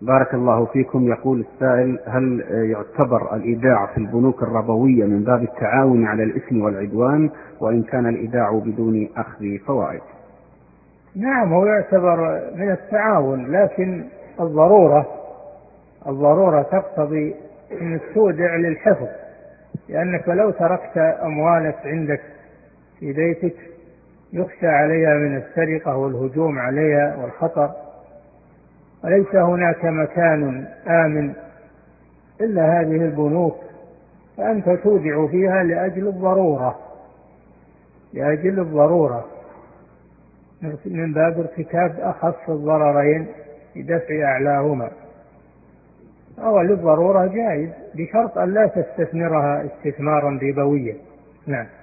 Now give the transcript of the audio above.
بارك الله فيكم. يقول السائل: هل يعتبر الإيداع في البنوك الربوية من باب التعاون على الإثم والعدوان، وإن كان الإيداع بدون أخذ فوائد؟ نعم، هو يعتبر من التعاون، لكن الضرورة تقتضي أن تودع للحفظ، لأنك لو تركت أموالك عندك في بيتك يخشى عليها من السرقة والهجوم عليها والخطر، وليس هناك مكان آمن إلا هذه البنوك، فأنت تودع فيها لأجل الضرورة من باب ارتكاب أخف الضررين بدفع أعلاهما. أو للضرورة جائز، بشرط أن لا تستثمرها استثمارا ربويا. نعم.